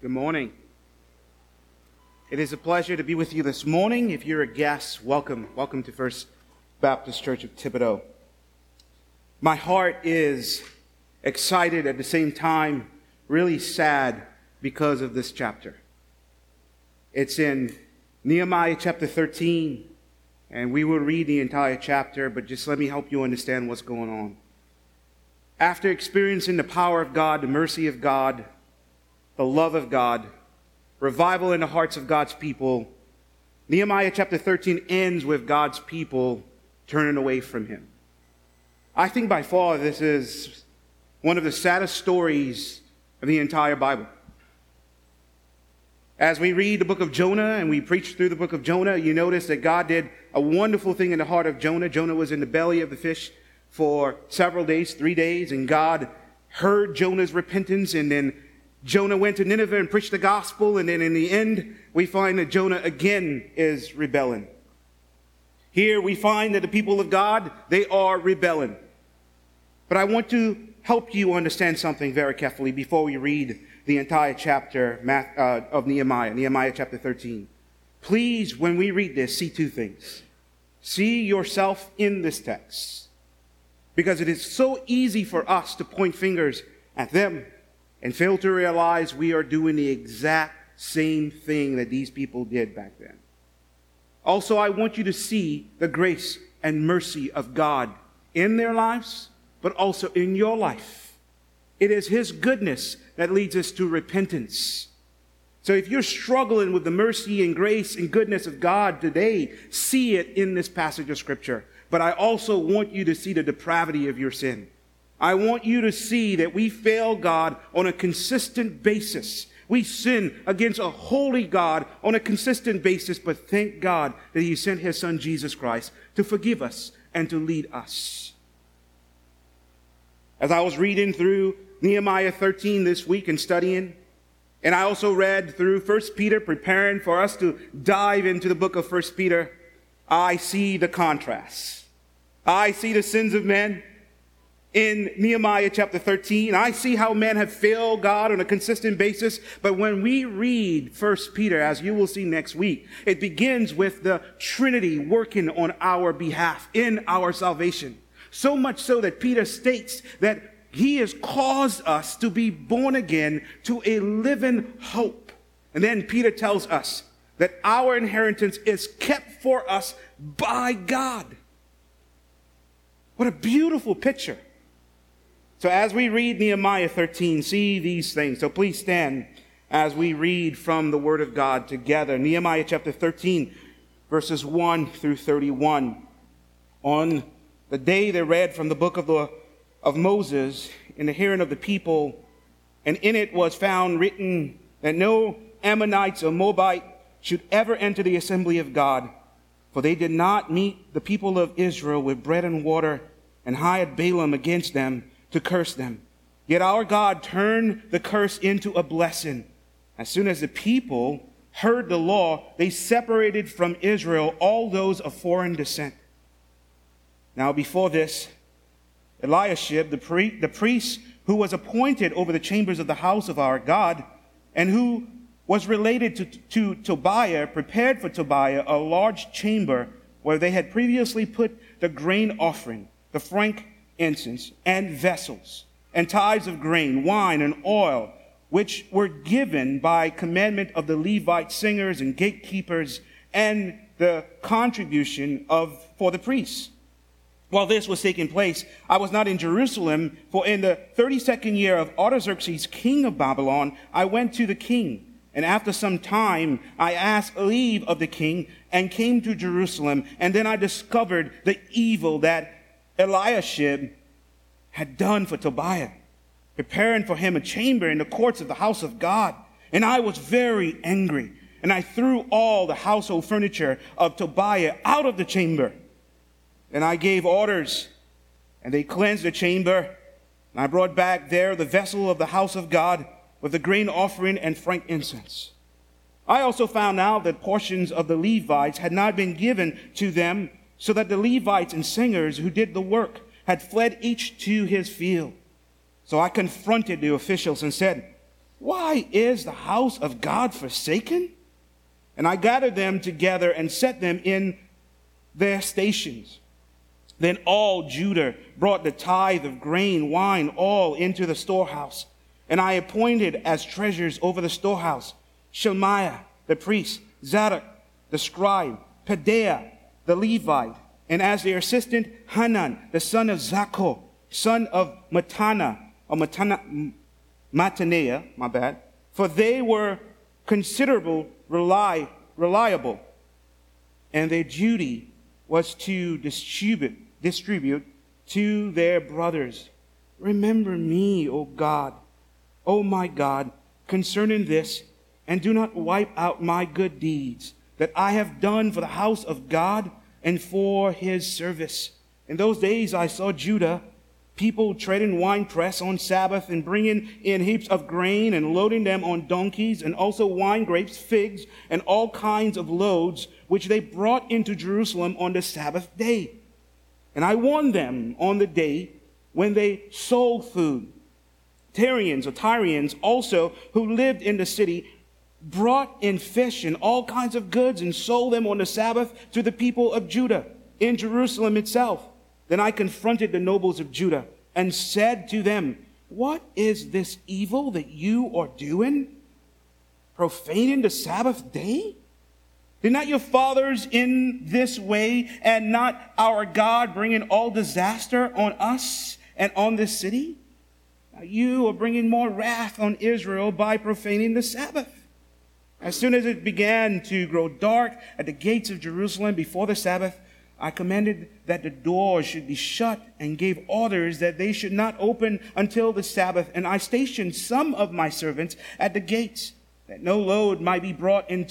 Good morning. It is a pleasure to be with you this morning. If you're a guest, welcome. Welcome to First Baptist Church of Thibodaux. My heart is excited at the same time, really sad because of this chapter. It's in Nehemiah chapter 13, and we will read the entire chapter, but just let me help you understand what's going on. After experiencing the power of God, the mercy of God, the love of God, revival in the hearts of God's people, Nehemiah chapter 13 ends with God's people turning away from him. I think by far this is one of the saddest stories of the entire Bible. As we read the book of Jonah and we preach through the book of Jonah, you notice that God did a wonderful thing in the heart of Jonah. Jonah was in the belly of the fish for several days, 3 days, and God heard Jonah's repentance, and then Jonah went to Nineveh and preached the gospel, and then in the end, we find that Jonah again is rebelling. Here we find that the people of God, they are rebelling. But I want to help you understand something very carefully before we read the entire chapter of Nehemiah chapter 13. Please, when we read this, see two things. See yourself in this text, because it is so easy for us to point fingers at them and fail to realize we are doing the exact same thing that these people did back then. Also, I want you to see the grace and mercy of God in their lives, but also in your life. It is His goodness that leads us to repentance. So if you're struggling with the mercy and grace and goodness of God today, see it in this passage of Scripture. But I also want you to see the depravity of your sin. I want you to see that we fail God on a consistent basis. We sin against a holy God on a consistent basis, but thank God that He sent His Son Jesus Christ to forgive us and to lead us. As I was reading through Nehemiah 13 this week and studying, and I also read through 1 Peter, preparing for us to dive into the book of 1 Peter, I see the contrast. I see the sins of men in Nehemiah chapter 13. I see how men have failed God on a consistent basis. But when we read 1 Peter, as you will see next week, it begins with the Trinity working on our behalf in our salvation. So much so that Peter states that He has caused us to be born again to a living hope. And then Peter tells us that our inheritance is kept for us by God. What a beautiful picture. So as we read Nehemiah 13, see these things. So please stand as we read from the Word of God together. Nehemiah chapter 13, verses 1 through 31. On the day they read from the book of Moses in the hearing of the people, and in it was found written that no Ammonites or Moabite should ever enter the assembly of God, for they did not meet the people of Israel with bread and water, and hired Balaam against them to curse them. Yet our God turned the curse into a blessing. As soon as the people heard the law, they separated from Israel all those of foreign descent. Now before this, Eliashib, the priest who was appointed over the chambers of the house of our God, and who was related to Tobiah, prepared for Tobiah a large chamber where they had previously put the grain offering, the frank incense, and vessels, and tithes of grain, wine, and oil, which were given by commandment of the Levite singers and gatekeepers, and the contribution for the priests. While this was taking place, I was not in Jerusalem, for in the 32nd year of Artaxerxes, king of Babylon, I went to the king. And after some time, I asked leave of the king and came to Jerusalem. And then I discovered the evil that Eliashib had done for Tobiah, preparing for him a chamber in the courts of the house of God. And I was very angry, and I threw all the household furniture of Tobiah out of the chamber. And I gave orders, and they cleansed the chamber. And I brought back there the vessel of the house of God with the grain offering and frank incense. I also found out that portions of the Levites had not been given to them, so that the Levites and singers who did the work had fled each to his field. So I confronted the officials and said, Why is the house of God forsaken? And I gathered them together and set them in their stations. Then all Judah brought the tithe of grain, wine, all into the storehouse. And I appointed as treasurers over the storehouse Shemaiah the priest, Zadok the scribe, Pedaiah the Levite, and as their assistant Hanan the son of Zaccur, son of Mattaniah, for they were considerable reliable, and their duty was to distribute to their brothers. Remember me, O God, O my God, concerning this, and do not wipe out my good deeds that I have done for the house of God and for his service. In those days I saw Judah, people treading winepress on Sabbath and bringing in heaps of grain and loading them on donkeys, and also wine grapes, figs, and all kinds of loads, which they brought into Jerusalem on the Sabbath day. And I warned them on the day when they sold food. Tyrians also, who lived in the city, brought in fish and all kinds of goods and sold them on the Sabbath to the people of Judah in Jerusalem itself. Then I confronted the nobles of Judah and said to them, what is this evil that you are doing? Profaning the Sabbath day? Did not your fathers in this way and not our God bring in all disaster on us and on this city? Now you are bringing more wrath on Israel by profaning the Sabbath. As soon as it began to grow dark at the gates of Jerusalem before the Sabbath, I commanded that the doors should be shut and gave orders that they should not open until the Sabbath. And I stationed some of my servants at the gates, that no load might be brought in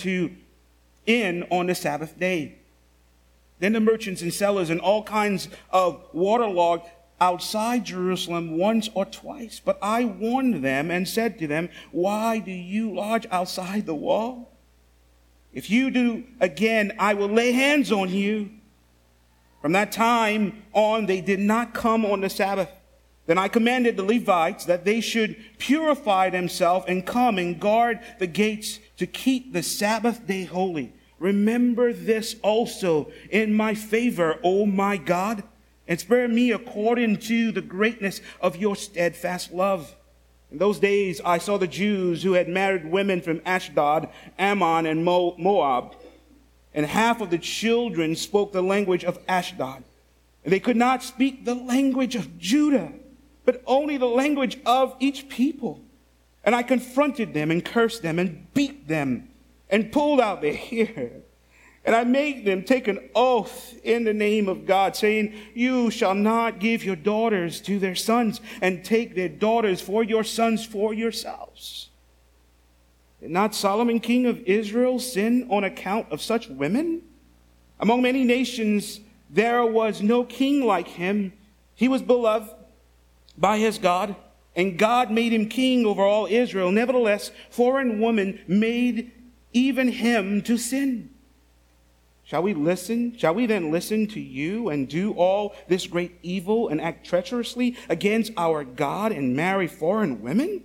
on the Sabbath day. Then the merchants and sellers and all kinds of waterlogged outside Jerusalem once or twice. But I warned them and said to them, why do you lodge outside the wall? If you do again, I will lay hands on you. From that time on, they did not come on the Sabbath. Then I commanded the Levites that they should purify themselves and come and guard the gates to keep the Sabbath day holy. Remember this also in my favor, O my God, and spare me according to the greatness of your steadfast love. In those days I saw the Jews who had married women from Ashdod, Ammon, and Moab, and half of the children spoke the language of Ashdod. And they could not speak the language of Judah, but only the language of each people. And I confronted them and cursed them and beat them and pulled out their hair. And I made them take an oath in the name of God, saying, you shall not give your daughters to their sons, and take their daughters for your sons for yourselves. Did not Solomon, king of Israel, sin on account of such women? Among many nations there was no king like him. He was beloved by his God, and God made him king over all Israel. Nevertheless, foreign women made even him to sin. Shall we then listen to you and do all this great evil and act treacherously against our God and marry foreign women?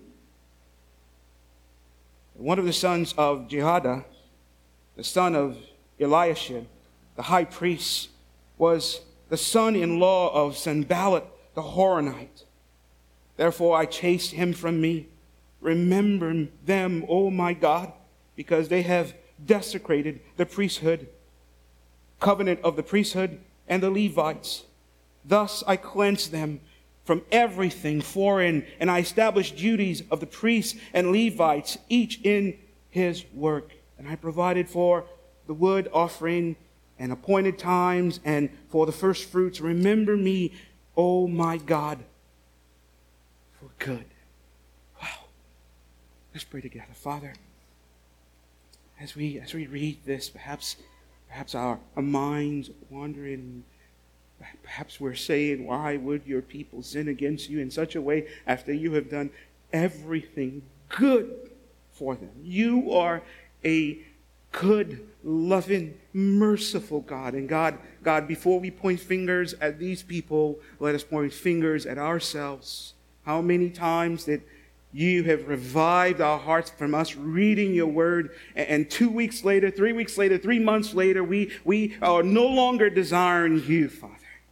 One of the sons of Jehoiada, the son of Eliashib, the high priest, was the son-in-law of Sanballat the Horonite. Therefore I chased him from me. Remember them, O my God, because they have desecrated the priesthood, covenant of the priesthood and the Levites. Thus I cleansed them from everything foreign, and I established duties of the priests and Levites, each in his work. And I provided for the wood offering and appointed times and for the first fruits. Remember me, O my God, for good. Wow. Let's pray together. Father, as we read this, perhaps our minds wandering. Perhaps we're saying, why would your people sin against you in such a way after you have done everything good for them? You are a good, loving, merciful God. And God, before we point fingers at these people, let us point fingers at ourselves. How many times that You have revived our hearts from us reading your word. And 2 weeks later, 3 weeks later, 3 months later, we are no longer desiring you, Father.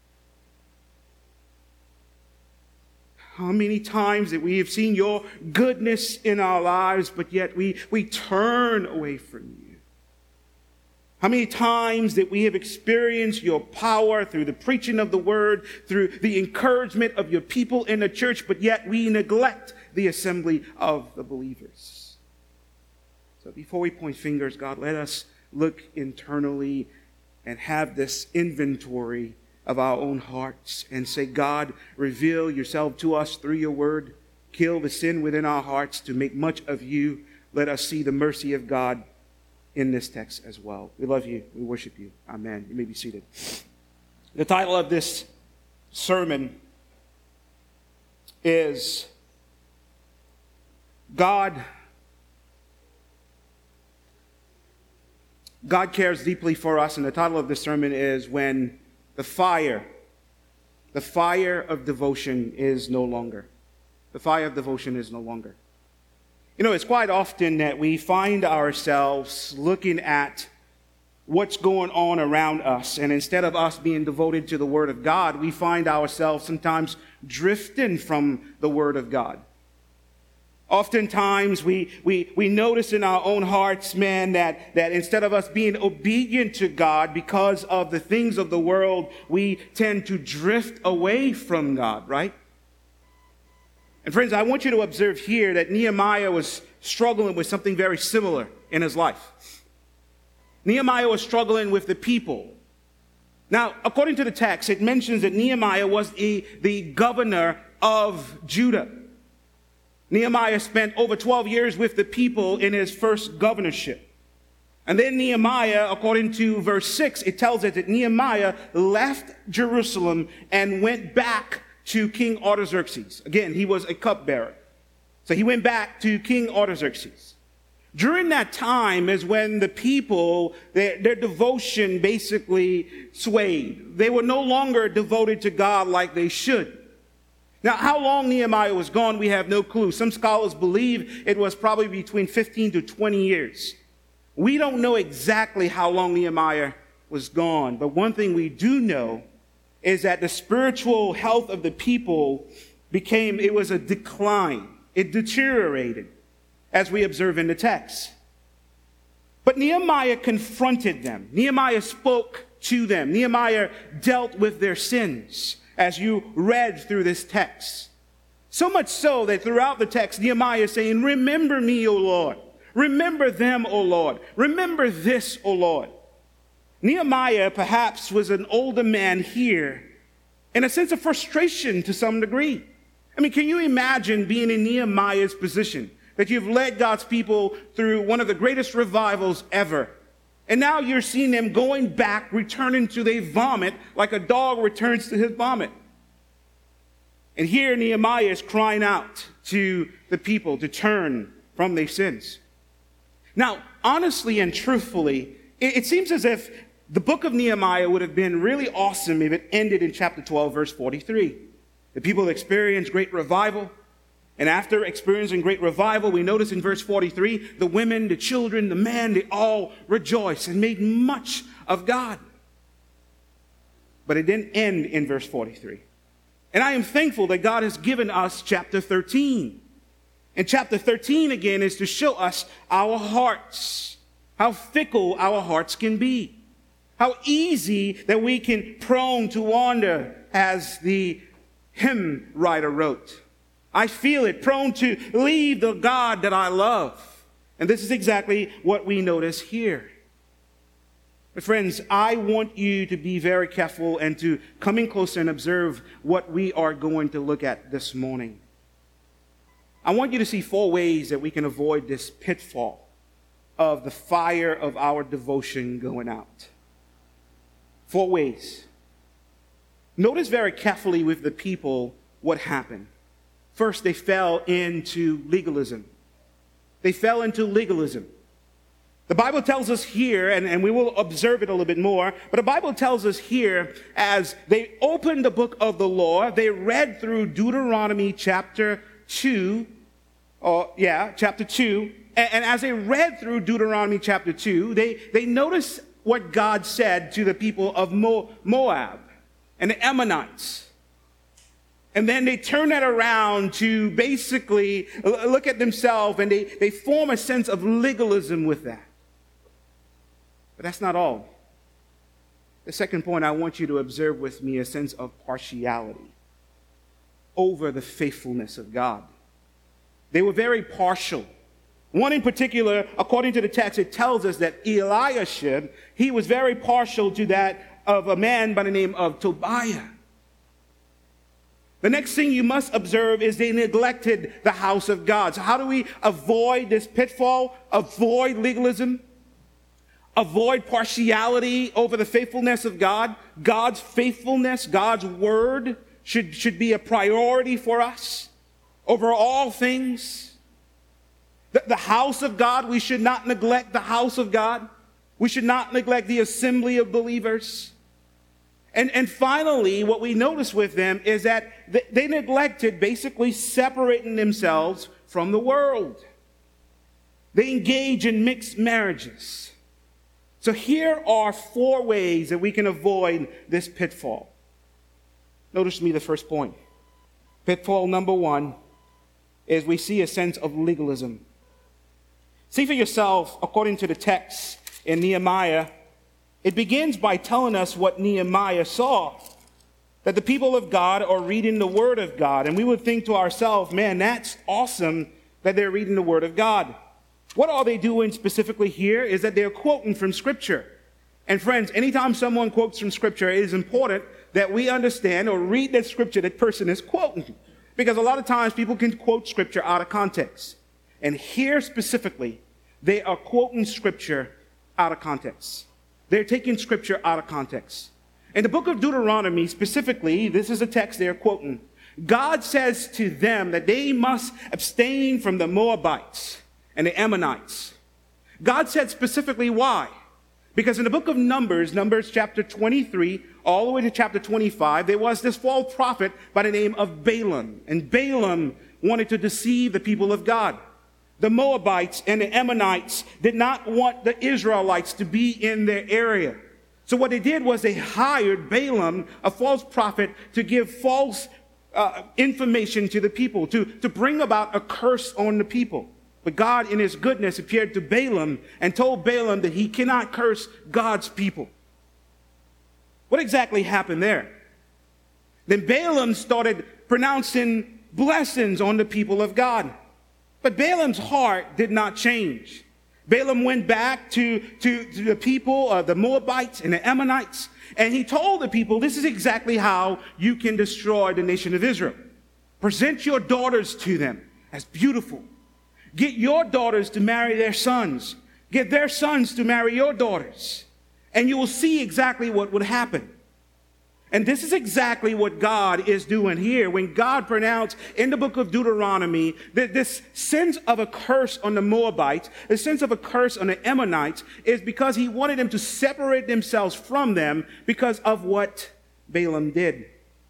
How many times that we have seen your goodness in our lives, but yet we turn away from you. How many times that we have experienced your power through the preaching of the word, through the encouragement of your people in the church, but yet we neglect the assembly of the believers. So before we point fingers, God, let us look internally and have this inventory of our own hearts and say, God, reveal yourself to us through your word. Kill the sin within our hearts to make much of you. Let us see the mercy of God in this text as well. We love you. We worship you. Amen. You may be seated. The title of this sermon is God cares deeply for us, and the title of this sermon is When the fire of devotion is no longer. The fire of devotion is no longer. You know, it's quite often that we find ourselves looking at what's going on around us, and instead of us being devoted to the Word of God, we find ourselves sometimes drifting from the Word of God. Oftentimes, we notice in our own hearts, man, that instead of us being obedient to God because of the things of the world, we tend to drift away from God, right? And friends, I want you to observe here that Nehemiah was struggling with something very similar in his life. Nehemiah was struggling with the people. Now, according to the text, it mentions that Nehemiah was the governor of Judah. Nehemiah spent over 12 years with the people in his first governorship. And then Nehemiah, according to verse 6, it tells us that Nehemiah left Jerusalem and went back to King Artaxerxes. Again, he was a cupbearer. So he went back to King Artaxerxes. During that time is when the people, their devotion basically swayed. They were no longer devoted to God like they should. Now, how long Nehemiah was gone, we have no clue. Some scholars believe it was probably between 15 to 20 years. We don't know exactly how long Nehemiah was gone, but one thing we do know is that the spiritual health of the people it was a decline. It deteriorated, as we observe in the text. But Nehemiah confronted them. Nehemiah spoke to them. Nehemiah dealt with their sins, as you read through this text. So much so that throughout the text, Nehemiah is saying, remember me, O Lord. Remember them, O Lord. Remember this, O Lord. Nehemiah perhaps was an older man here in a sense of frustration to some degree. I mean, can you imagine being in Nehemiah's position, that you've led God's people through one of the greatest revivals ever? And now you're seeing them going back, returning to their vomit like a dog returns to his vomit. And here Nehemiah is crying out to the people to turn from their sins. Now, honestly and truthfully, it seems as if the book of Nehemiah would have been really awesome if it ended in chapter 12, verse 43. The people experienced great revival. And after experiencing great revival, we notice in verse 43, the women, the children, the men, they all rejoiced and made much of God. But it didn't end in verse 43. And I am thankful that God has given us chapter 13. And chapter 13, again, is to show us our hearts, how fickle our hearts can be, how easy that we can prone to wander, as the hymn writer wrote. I feel it, prone to leave the God that I love. And this is exactly what we notice here. But friends, I want you to be very careful and to come in closer and observe what we are going to look at this morning. I want you to see 4 ways that we can avoid this pitfall of the fire of our devotion going out. 4 ways. Notice very carefully with the people what happened. First, they fell into legalism. They fell into legalism. The Bible tells us here, and we will observe it a little bit more, but the Bible tells us here, as they opened the book of the law, they read through Deuteronomy chapter 2, chapter 2. And as they read through Deuteronomy chapter 2, they noticed what God said to the people of Moab and the Ammonites. And then they turn that around to basically look at themselves, and they form a sense of legalism with that. But that's not all. The second point I want you to observe with me is a sense of partiality over the faithfulness of God. They were very partial. One in particular, according to the text, it tells us that Eliashib, he was very partial to that of a man by the name of Tobiah. The next thing you must observe is they neglected the house of God. So how do we avoid this pitfall? Avoid legalism? Avoid partiality over the faithfulness of God? God's faithfulness, God's word should be a priority for us over all things. The house of God, we should not neglect the house of God. We should not neglect the assembly of believers. And finally, what we notice with them is that they neglected basically separating themselves from the world. They engage in mixed marriages. So here are 4 ways that we can avoid this pitfall. Notice me the first point. Pitfall number 1 is we see a sense of legalism. See for yourself, according to the text in Nehemiah, it begins by telling us what Nehemiah saw, that the people of God are reading the Word of God. And we would think to ourselves, man, that's awesome that they're reading the Word of God. What are they doing specifically here is that they're quoting from Scripture. And friends, anytime someone quotes from Scripture, it is important that we understand or read that Scripture that person is quoting. Because a lot of times people can quote Scripture out of context. And here specifically, they are quoting Scripture out of context. They're taking Scripture out of context. In the book of Deuteronomy specifically, this is a text they're quoting. God says to them that they must abstain from the Moabites and the Ammonites. God said specifically why. Because in the book of Numbers chapter 23, all the way to chapter 25, there was this false prophet by the name of Balaam. And Balaam wanted to deceive the people of God. The Moabites and the Ammonites did not want the Israelites to be in their area. So what they did was they hired Balaam, a false prophet, to give false information to the people, to bring about a curse on the people. But God, in his goodness, appeared to Balaam and told Balaam that he cannot curse God's people. What exactly happened there? Then Balaam started pronouncing blessings on the people of God. But Balaam's heart did not change. Balaam went back to the people, the Moabites and the Ammonites, and he told the people, this is exactly how you can destroy the nation of Israel. Present your daughters to them as beautiful. Get your daughters to marry their sons. Get their sons to marry your daughters. And you will see exactly what would happen. And this is exactly what God is doing here. When God pronounced in the book of Deuteronomy that this sense of a curse on the Moabites, the sense of a curse on the Ammonites, is because he wanted them to separate themselves from them because of what Balaam did.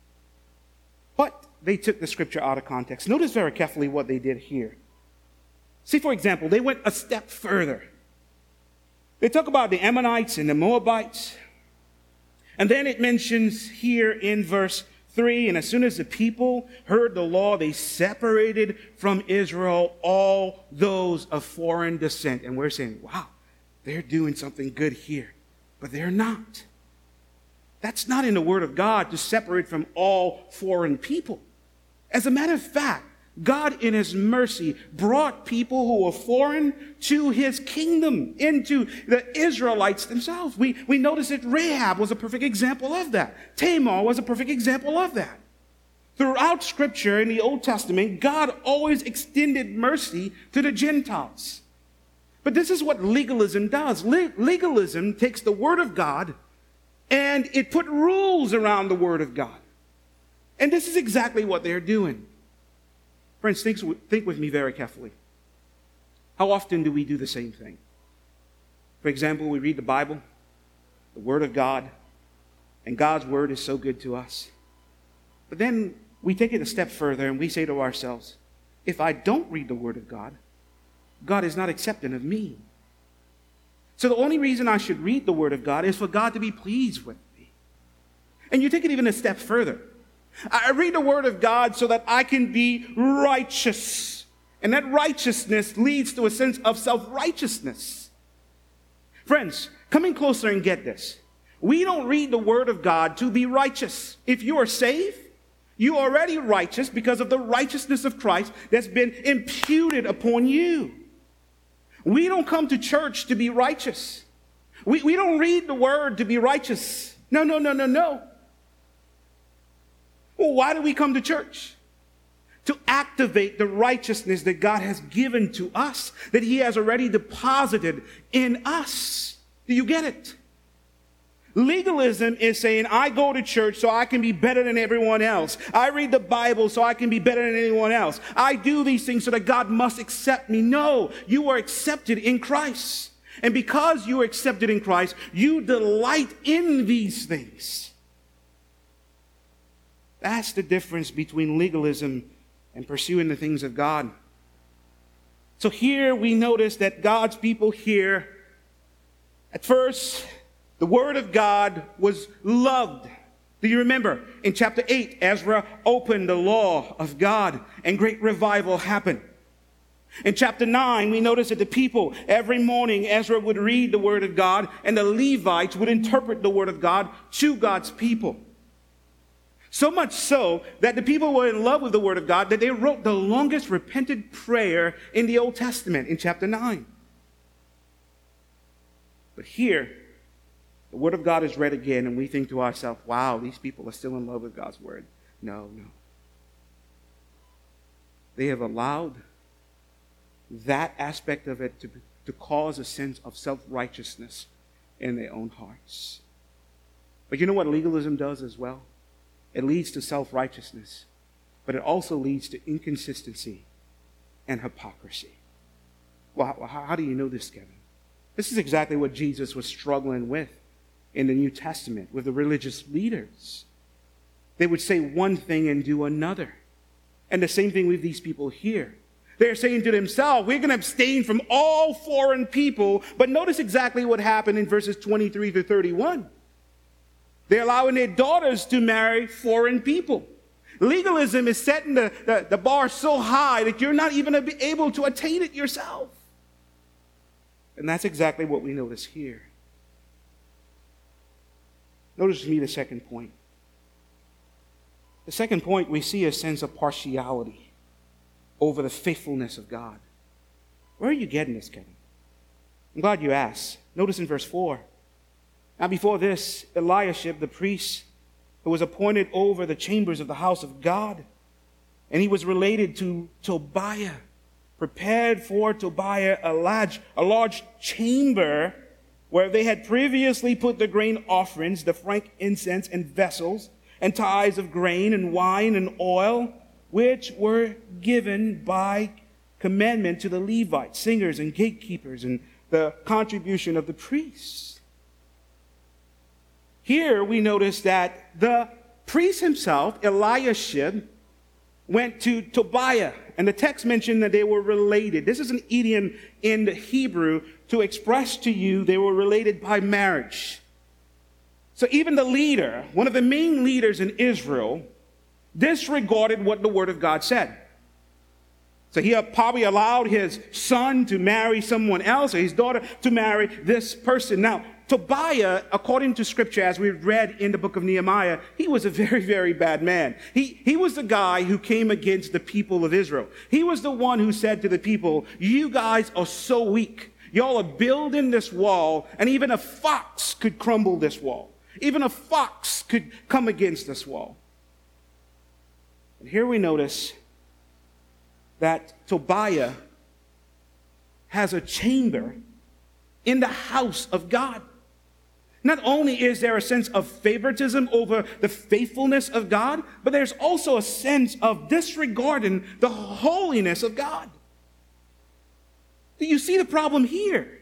But they took the scripture out of context. Notice very carefully what they did here. See, for example, they went a step further. They talk about the Ammonites and the Moabites. And then it mentions here in verse 3, and as soon as the people heard the law, they separated from Israel all those of foreign descent. And we're saying, wow, they're doing something good here. But they're not. That's not in the Word of God to separate from all foreign people. As a matter of fact, God in his mercy brought people who were foreign to his kingdom, into the Israelites themselves. We notice that Rahab was a perfect example of that. Tamar was a perfect example of that. Throughout Scripture in the Old Testament, God always extended mercy to the Gentiles. But this is what legalism does. Legalism takes the Word of God and it put rules around the Word of God. And this is exactly what they're doing. Friends, think with me very carefully. How often do we do the same thing? For example, we read the Bible, the Word of God, and God's Word is so good to us. But then we take it a step further and we say to ourselves, if I don't read the Word of God, God is not accepting of me. So the only reason I should read the Word of God is for God to be pleased with me. And you take it even a step further. I read the Word of God so that I can be righteous. And that righteousness leads to a sense of self-righteousness. Friends, come in closer and get this. We don't read the Word of God to be righteous. If you are saved, you are already righteous because of the righteousness of Christ that's been imputed upon you. We don't come to church to be righteous. We don't read the Word to be righteous. No. Well, why do we come to church? To activate the righteousness that God has given to us, that He has already deposited in us. Do you get it? Legalism is saying, I go to church so I can be better than everyone else. I read the Bible so I can be better than anyone else. I do these things so that God must accept me. No, you are accepted in Christ. And because you are accepted in Christ, you delight in these things. That's the difference between legalism and pursuing the things of God. So here we notice that God's people here, at first, the Word of God was loved. Do you remember? In chapter 8, Ezra opened the law of God and great revival happened. In chapter 9, we notice that the people, every morning, Ezra would read the Word of God and the Levites would interpret the Word of God to God's people. So much so that the people were in love with the Word of God that they wrote the longest repentant prayer in the Old Testament in chapter 9. But here, the Word of God is read again, and we think to ourselves, wow, these people are still in love with God's Word. No. They have allowed that aspect of it to cause a sense of self-righteousness in their own hearts. But you know what legalism does as well? It leads to self-righteousness, but it also leads to inconsistency and hypocrisy. Well, how do you know this, Kevin? This is exactly what Jesus was struggling with in the New Testament with the religious leaders. They would say one thing and do another. And the same thing with these people here. They're saying to themselves, we're going to abstain from all foreign people. But notice exactly what happened in verses 23 to 31. They're allowing their daughters to marry foreign people. Legalism is setting the bar so high that you're not even able to attain it yourself. And that's exactly what we notice here. Notice with me the second point. The second point, we see a sense of partiality over the faithfulness of God. Where are you getting this, Kevin? I'm glad you asked. Notice in verse 4. Now before this, Eliashib, the priest, who was appointed over the chambers of the house of God, and he was related to Tobiah, prepared for Tobiah a large chamber where they had previously put the grain offerings, the frank incense and vessels, and tithes of grain and wine and oil, which were given by commandment to the Levites, singers and gatekeepers, and the contribution of the priests. Here we notice that the priest himself, Eliashib, went to Tobiah. And the text mentioned that they were related. This is an idiom in the Hebrew to express to you they were related by marriage. So even the leader, one of the main leaders in Israel, disregarded what the Word of God said. So he probably allowed his son to marry someone else, or his daughter to marry this person. Now, Tobiah, according to Scripture, as we've read in the book of Nehemiah, he was a very, very bad man. He was the guy who came against the people of Israel. He was the one who said to the people, you guys are so weak. Y'all are building this wall, and even a fox could crumble this wall. Even a fox could come against this wall. And here we notice that Tobiah has a chamber in the house of God. Not only is there a sense of favoritism over the faithfulness of God, but there's also a sense of disregarding the holiness of God. Do you see the problem here?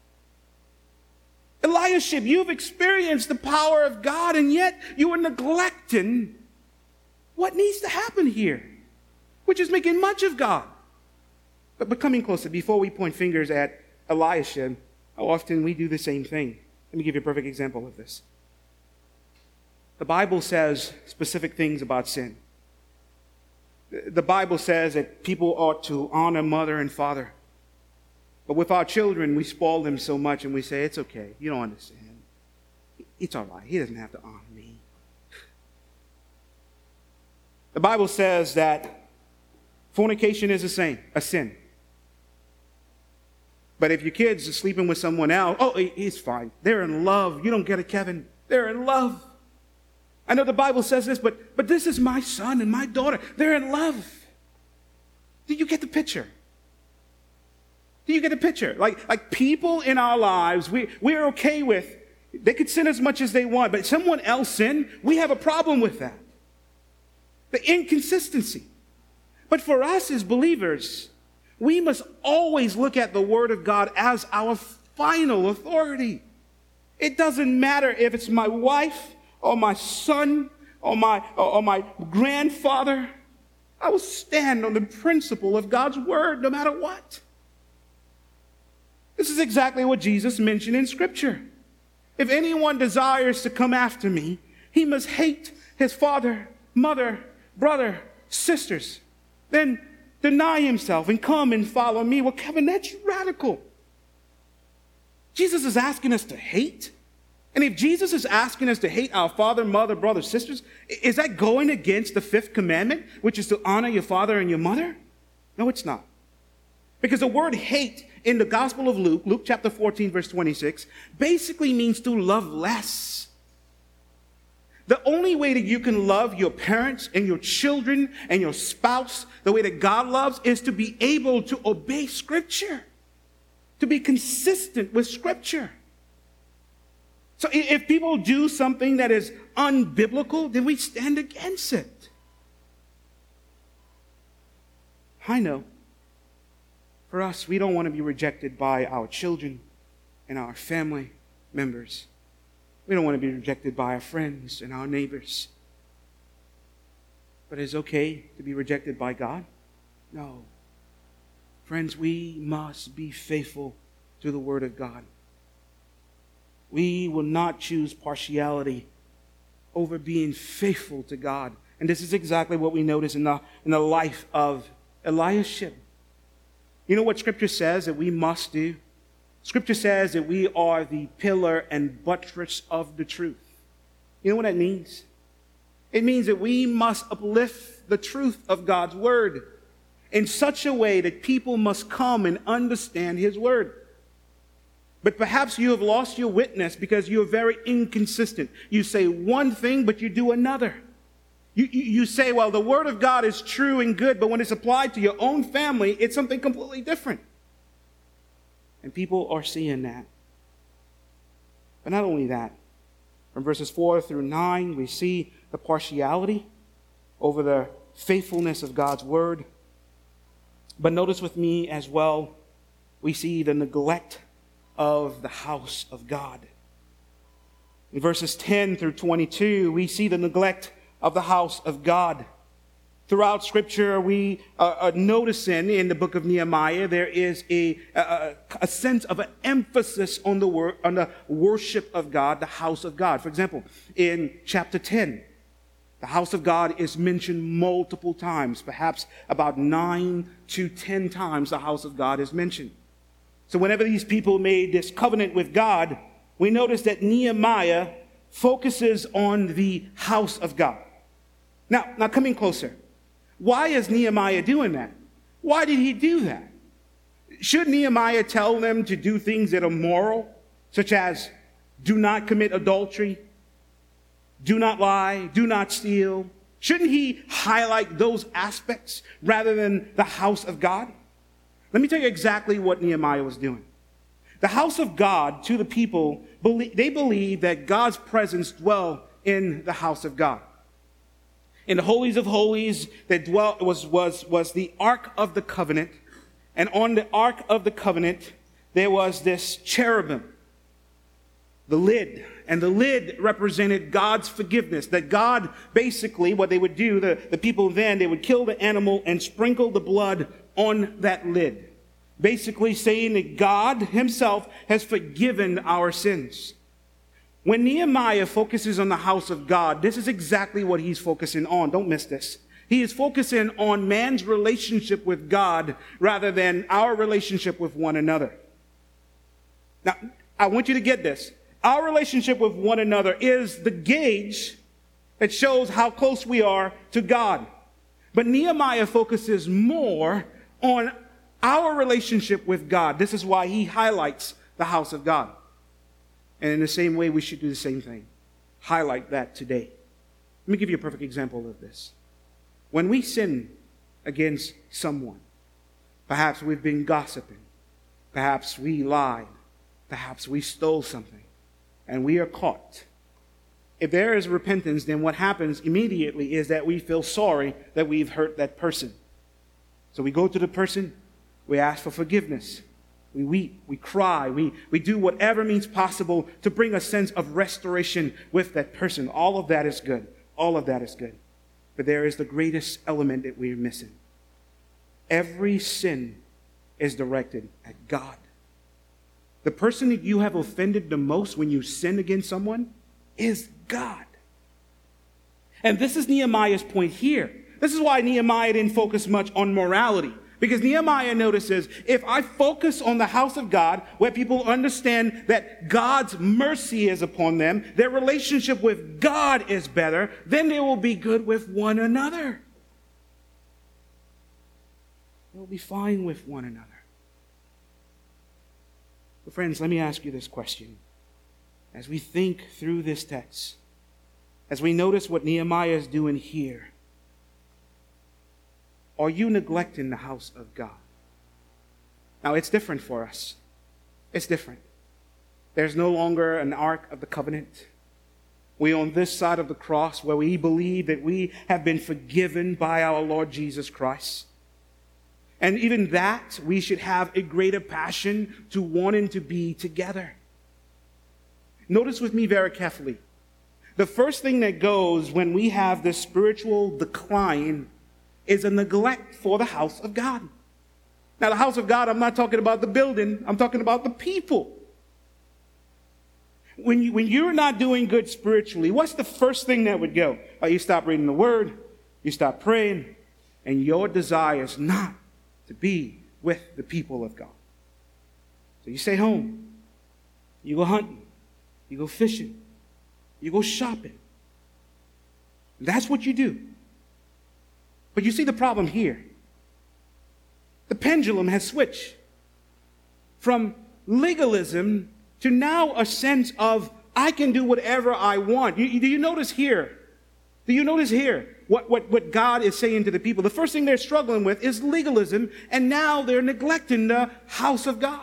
Eliashib, you've experienced the power of God, and yet you are neglecting what needs to happen here. We're just making much of God. But coming closer, before we point fingers at Eliashib, how often we do the same thing. Let me give you a perfect example of this. The Bible says specific things about sin. The Bible says that people ought to honor mother and father. But with our children, we spoil them so much and we say, it's okay, you don't understand. It's all right, he doesn't have to honor me. The Bible says that fornication is a sin. But if your kids are sleeping with someone else, oh, it's fine. They're in love. You don't get it, Kevin. They're in love. I know the Bible says this, but this is my son and my daughter. They're in love. Do you get the picture? Do you get the picture? Like people in our lives, we're okay with, they could sin as much as they want, but someone else sin, we have a problem with that. The inconsistency. But for us as believers, we must always look at the Word of God as our final authority. It doesn't matter if it's my wife or my son or my grandfather. I will stand on the principle of God's Word no matter what. This is exactly what Jesus mentioned in Scripture. If anyone desires to come after me, he must hate his father, mother, brother, sisters. Then deny himself and come and follow me. Well, Kevin, that's radical. Jesus is asking us to hate. And if Jesus is asking us to hate our father, mother, brother, sisters, is that going against the fifth commandment, which is to honor your father and your mother? No, it's not. Because the word hate in the Gospel of Luke, Luke chapter 14, verse 26, basically means to love less. The only way that you can love your parents and your children and your spouse the way that God loves is to be able to obey Scripture, to be consistent with Scripture. So if people do something that is unbiblical, then we stand against it. I know. For us, we don't want to be rejected by our children and our family members. We don't want to be rejected by our friends and our neighbors. But it's okay to be rejected by God? No. Friends, we must be faithful to the Word of God. We will not choose partiality over being faithful to God. And this is exactly what we notice in the life of Eliashib. You know what Scripture says that we must do? Scripture says that we are the pillar and buttress of the truth. You know what that means? It means that we must uplift the truth of God's Word in such a way that people must come and understand His Word. But perhaps you have lost your witness because you're very inconsistent. You say one thing, but you do another. You say, well, the Word of God is true and good, but when it's applied to your own family, it's something completely different. And people are seeing that. But not only that, from verses 4 through 9, we see the partiality over the faithfulness of God's Word. But notice with me as well, we see the neglect of the house of God. In verses 10 through 22, we see the neglect of the house of God. Throughout Scripture, we are noticing in the book of Nehemiah, there is a sense of an emphasis on the worship of God, the house of God. For example, in chapter 10, the house of God is mentioned multiple times, perhaps about 9 to 10 times the house of God is mentioned. So whenever these people made this covenant with God, we notice that Nehemiah focuses on the house of God. Now coming closer. Why is Nehemiah doing that? Why did he do that? Should Nehemiah tell them to do things that are moral, such as do not commit adultery, do not lie, do not steal? Shouldn't he highlight those aspects rather than the house of God? Let me tell you exactly what Nehemiah was doing. The house of God, to the people, they believed that God's presence dwelt in the house of God. In the holies of holies that dwelt was the Ark of the Covenant. And on the Ark of the Covenant, there was this cherubim the lid. And the lid represented God's forgiveness. That God, basically, what they would do, the people then, they would kill the animal and sprinkle the blood on that lid. Basically saying that God himself has forgiven our sins. When Nehemiah focuses on the house of God, this is exactly what he's focusing on. Don't miss this. He is focusing on man's relationship with God rather than our relationship with one another. Now, I want you to get this. Our relationship with one another is the gauge that shows how close we are to God. But Nehemiah focuses more on our relationship with God. This is why he highlights the house of God. And in the same way, we should do the same thing. Highlight that today. Let me give you a perfect example of this. When we sin against someone, perhaps we've been gossiping, perhaps we lied, perhaps we stole something, and we are caught. If there is repentance, then what happens immediately is that we feel sorry that we've hurt that person. So we go to the person, we ask for forgiveness. We weep, we cry, we do whatever means possible to bring a sense of restoration with that person. All of that is good. All of that is good. But there is the greatest element that we are missing. Every sin is directed at God. The person that you have offended the most when you sin against someone is God. And this is Nehemiah's point here. This is why Nehemiah didn't focus much on morality. Because Nehemiah notices, if I focus on the house of God, where people understand that God's mercy is upon them, their relationship with God is better, then they will be good with one another. They'll be fine with one another. But friends, let me ask you this question. As we think through this text, as we notice what Nehemiah is doing here, are you neglecting the house of God? Now, it's different for us. It's different. There's no longer an Ark of the Covenant. We're on this side of the cross where we believe that we have been forgiven by our Lord Jesus Christ. And even that, we should have a greater passion to wanting to be together. Notice with me very carefully. The first thing that goes when we have this spiritual decline is a neglect for the house of God. Now, the house of God, I'm not talking about the building. I'm talking about the people. When you're not doing good spiritually, what's the first thing that would go? You stop reading the Word, you stop praying, and your desire is not to be with the people of God. So you stay home. You go hunting. You go fishing. You go shopping. That's what you do. But you see the problem here. The pendulum has switched from legalism to now a sense of, I can do whatever I want. Do you notice here? Do you notice here what God is saying to the people? The first thing they're struggling with is legalism, and now they're neglecting the house of God.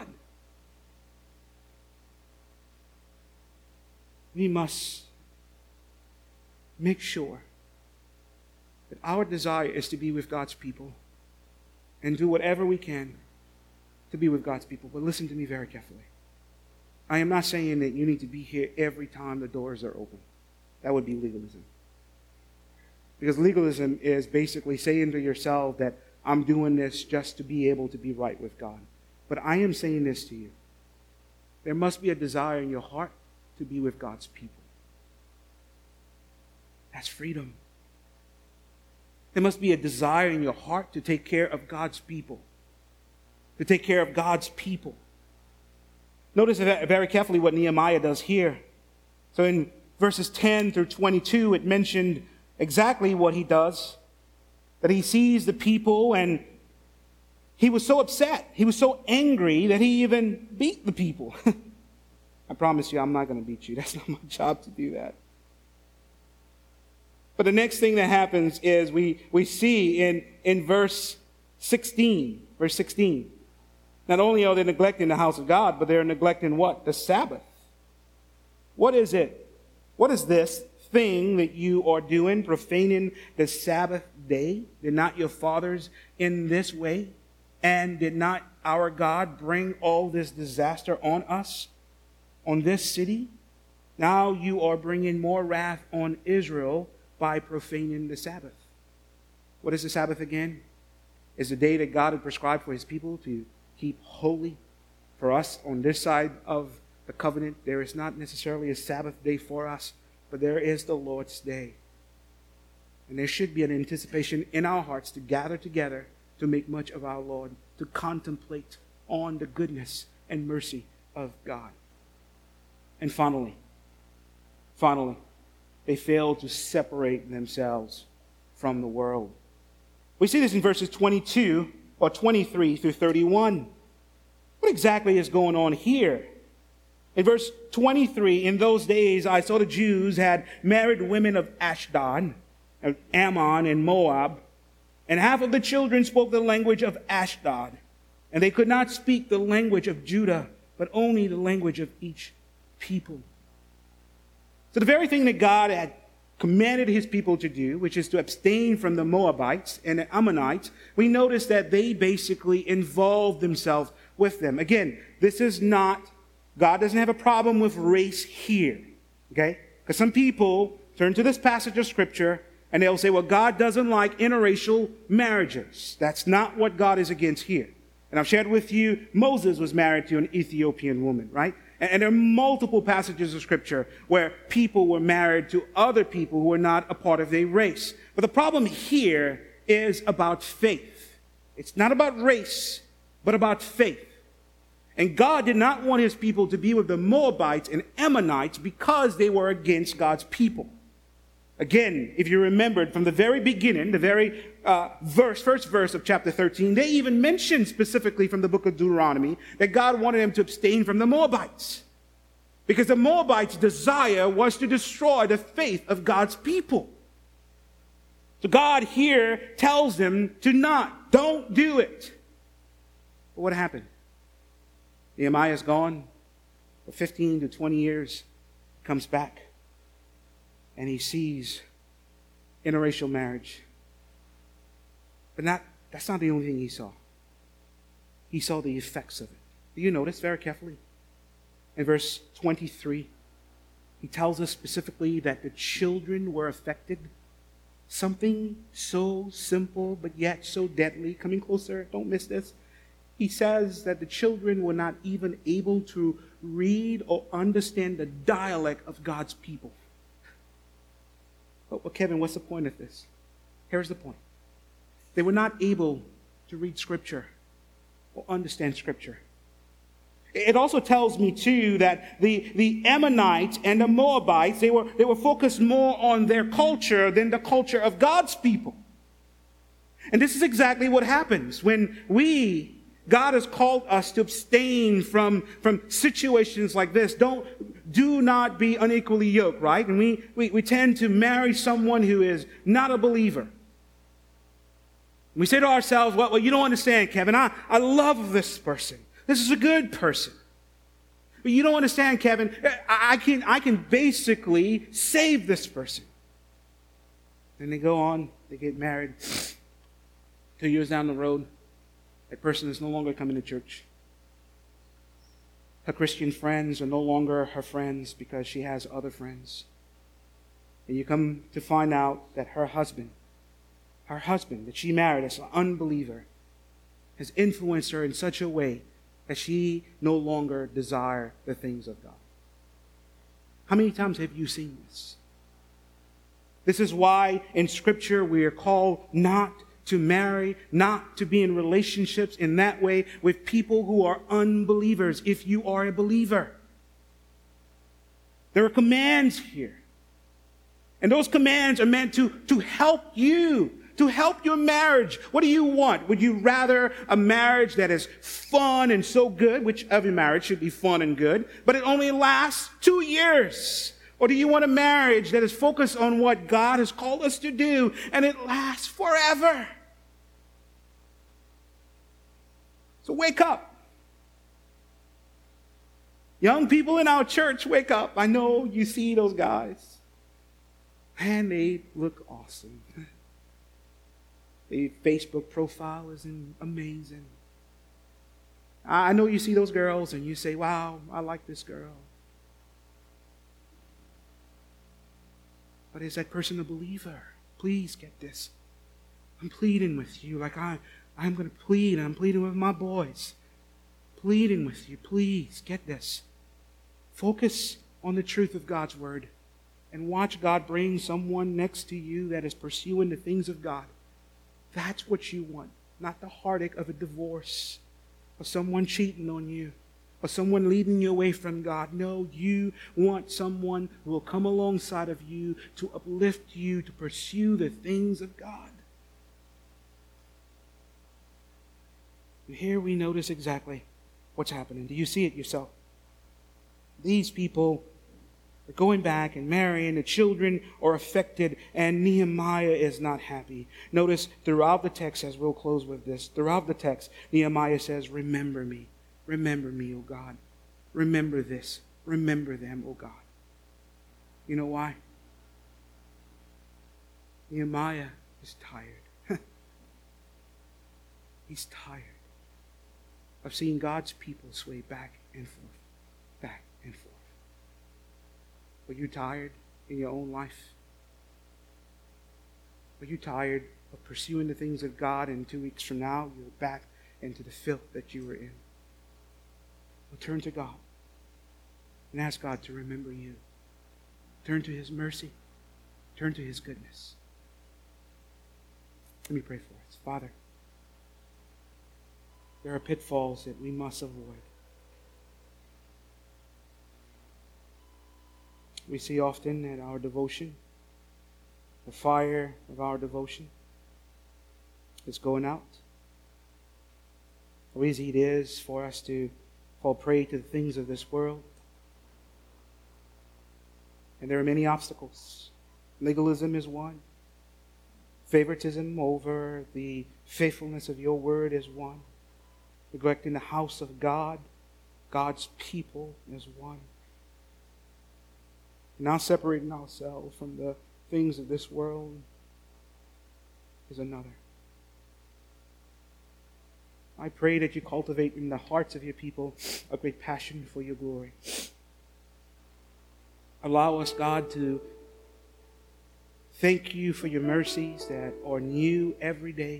We must make sure that our desire is to be with God's people and do whatever we can to be with God's people. But listen to me very carefully. I am not saying that you need to be here every time the doors are open. That would be legalism. Because legalism is basically saying to yourself that I'm doing this just to be able to be right with God. But I am saying this to you. There must be a desire in your heart to be with God's people. That's freedom. There must be a desire in your heart to take care of God's people. To take care of God's people. Notice very carefully what Nehemiah does here. So in verses 10 through 22, it mentioned exactly what he does. That he sees the people and he was so upset. He was so angry that he even beat the people. I promise you, I'm not going to beat you. That's not my job to do that. But the next thing that happens is we see in verse 16. Not only are they neglecting the house of God, but they're neglecting what? The Sabbath. What is it? What is this thing that you are doing, profaning the Sabbath day? Did not your fathers in this way? And did not our God bring all this disaster on us, on this city? Now you are bringing more wrath on Israel by profaning the Sabbath. What is the Sabbath again? It's the day that God had prescribed for his people to keep holy. For us on this side of the covenant, there is not necessarily a Sabbath day for us, but there is the Lord's day. And there should be an anticipation in our hearts to gather together to make much of our Lord, to contemplate on the goodness and mercy of God. And finally, they failed to separate themselves from the world. We see this in verses 22 or 23 through 31. What exactly is going on here? In verse 23, in those days I saw the Jews had married women of Ashdod, of Ammon and Moab, and half of the children spoke the language of Ashdod, and they could not speak the language of Judah, but only the language of each people. So the very thing that God had commanded his people to do, which is to abstain from the Moabites and the Ammonites, we notice that they basically involved themselves with them. Again, this is not, God doesn't have a problem with race here, okay? Because some people turn to this passage of Scripture and they'll say, well, God doesn't like interracial marriages. That's not what God is against here. And I've shared with you, Moses was married to an Ethiopian woman, right? And there are multiple passages of Scripture where people were married to other people who were not a part of their race. But the problem here is about faith. It's not about race, but about faith. And God did not want his people to be with the Moabites and Ammonites because they were against God's people. Again, if you remembered from the very beginning, the very first verse of chapter 13, they even mentioned specifically from the book of Deuteronomy that God wanted them to abstain from the Moabites. Because the Moabites' desire was to destroy the faith of God's people. So God here tells them to don't do it. But what happened? Nehemiah is gone for 15 to 20 years, comes back. And he sees interracial marriage. But that's not the only thing he saw. He saw the effects of it. Do you notice very carefully? In verse 23, he tells us specifically that the children were affected. Something so simple but yet so deadly. Coming closer, don't miss this. He says that the children were not even able to read or understand the dialect of God's people. But Kevin, what's the point of this? Here's the point. They were not able to read Scripture or understand Scripture. It also tells me, too, that the Ammonites and the Moabites, they were focused more on their culture than the culture of God's people. And this is exactly what happens when God has called us to abstain from situations like this. Do not be unequally yoked, right? And we tend to marry someone who is not a believer. We say to ourselves, well, you don't understand, Kevin. I love this person. This is a good person. But you don't understand, Kevin. I can basically save this person. And they go on, they get married. 2 years down the road, that person is no longer coming to church. Her Christian friends are no longer her friends because she has other friends. And you come to find out that her husband that she married as an unbeliever, has influenced her in such a way that she no longer desires the things of God. How many times have you seen this? This is why in Scripture we are called not to marry, not to be in relationships in that way with people who are unbelievers, if you are a believer. There are commands here. And those commands are meant to help you, to help your marriage. What do you want? Would you rather a marriage that is fun and so good, which every marriage should be fun and good, but it only lasts 2 years? Or do you want a marriage that is focused on what God has called us to do and it lasts forever? So wake up. Young people in our church, wake up. I know you see those guys. Man, they look awesome. Their Facebook profile is amazing. I know you see those girls and you say, wow, I like this girl. But is that person a believer? Please get this. I'm pleading with you like I'm going to plead. I'm pleading with my boys. Pleading with you. Please get this. Focus on the truth of God's word and watch God bring someone next to you that is pursuing the things of God. That's what you want, not the heartache of a divorce or someone cheating on you or someone leading you away from God. No, you want someone who will come alongside of you to uplift you, to pursue the things of God. And here we notice exactly what's happening. Do you see it yourself? These people are going back and marrying. The children are affected, and Nehemiah is not happy. Notice throughout the text, as we'll close with this, throughout the text, Nehemiah says, remember me. Remember me, O God. Remember this. Remember them, O God. You know why? Nehemiah is tired. He's tired of seeing God's people sway back and forth, back and forth. Are you tired in your own life? Are you tired of pursuing the things of God, and 2 weeks from now you're back into the filth that you were in? Well, turn to God and ask God to remember you. Turn to His mercy. Turn to His goodness. Let me pray for us. Father, there are pitfalls that we must avoid. We see often that our devotion, the fire of our devotion, is going out. How easy it is for us to fall prey to the things of this world. And there are many obstacles. Legalism is one. Favoritism over the faithfulness of your word is one. Neglecting the house of God, God's people, is one. Now separating ourselves from the things of this world is another. I pray that you cultivate in the hearts of your people a great passion for your glory. Allow us, God, to thank you for your mercies that are new every day.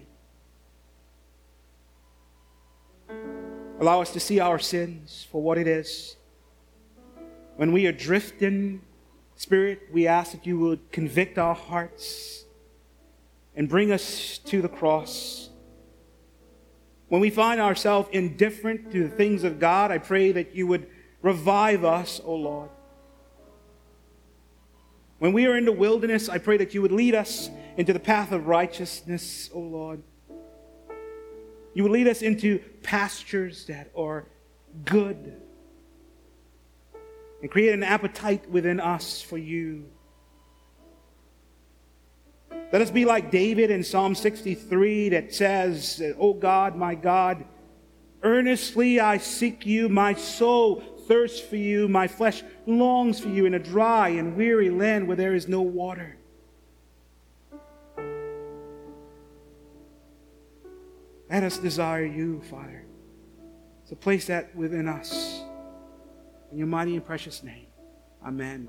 Allow us to see our sins for what it is. When we are drifting, Spirit, we ask that you would convict our hearts and bring us to the cross. When we find ourselves indifferent to the things of God, I pray that you would revive us, O Lord. When we are in the wilderness, I pray that you would lead us into the path of righteousness, O Lord. You would lead us into pastures that are good and create an appetite within us for you. Let us be like David in Psalm 63 that says, "O God, my God, earnestly I seek you. My soul thirsts for you. My flesh longs for you in a dry and weary land where there is no water." Let us desire you, Father. So place that within us. In your mighty and precious name. Amen.